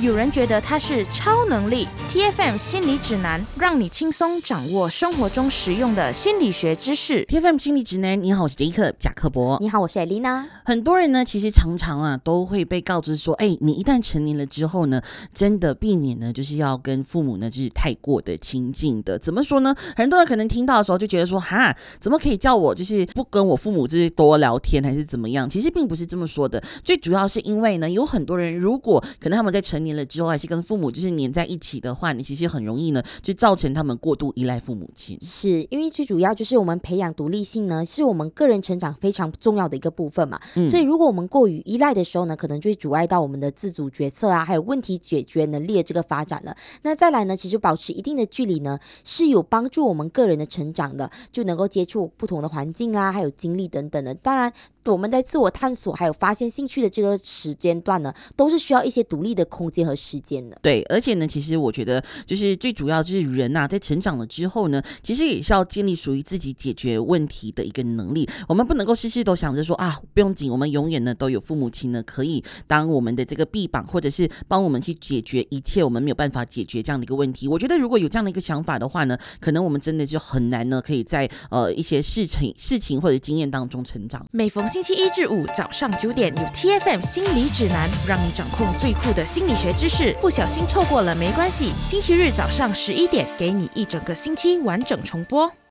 有人觉得它是超能力。 TFM 心理指南，让你轻松掌握生活中实用的心理学知识。 TFM 心理指南，你好，我是Jacob贾克伯。 你好，我是Elena。 很多人呢，其实常常都会被告知说，你一旦成年了之后呢，真的避免呢，就是要跟父母呢，就是太过的亲近的。怎么说呢？很多人可能听到的时候就觉得说，怎么可以叫我就是不跟我父母就是多聊天，还是怎么样？其实并不是这么说的。最主要是因为呢，有很多人如果可能他们在成年了之后，还是跟父母就是黏在一起的话，你其实很容易呢，就造成他们过度依赖父母亲。 是因为最主要就是我们培养独立性呢，是我们个人成长非常重要的一个部分嘛。所以如果我们过于依赖的时候呢，可能就会阻碍到我们的自主决策啊，还有问题解决能力的这个发展了。那再来呢，其实保持一定的距离呢，是有帮助我们个人的成长的，就能够接触不同的环境啊，还有经历等等的。当然我们在自我探索还有发现兴趣的这个时间段呢，都是需要一些独立的空间和时间的。 对，而且呢，其实我觉得就是最主要就是人在成长了之后呢，其实也是要建立属于自己解决问题的一个能力。我们不能够事事都想着说不用紧，我们永远呢都有父母亲呢可以当我们的这个臂膀，或者是帮我们去解决一切我们没有办法解决这样的一个问题。我觉得如果有这样的一个想法的话呢，可能我们真的就很难呢可以在一些事情或者经验当中成长。 每逢星期一至五早上9点，有 TFM 心理指南，让你掌控最酷的心理学知识。不小心错过了没关系，星期日早上11点，给你一整个星期完整重播。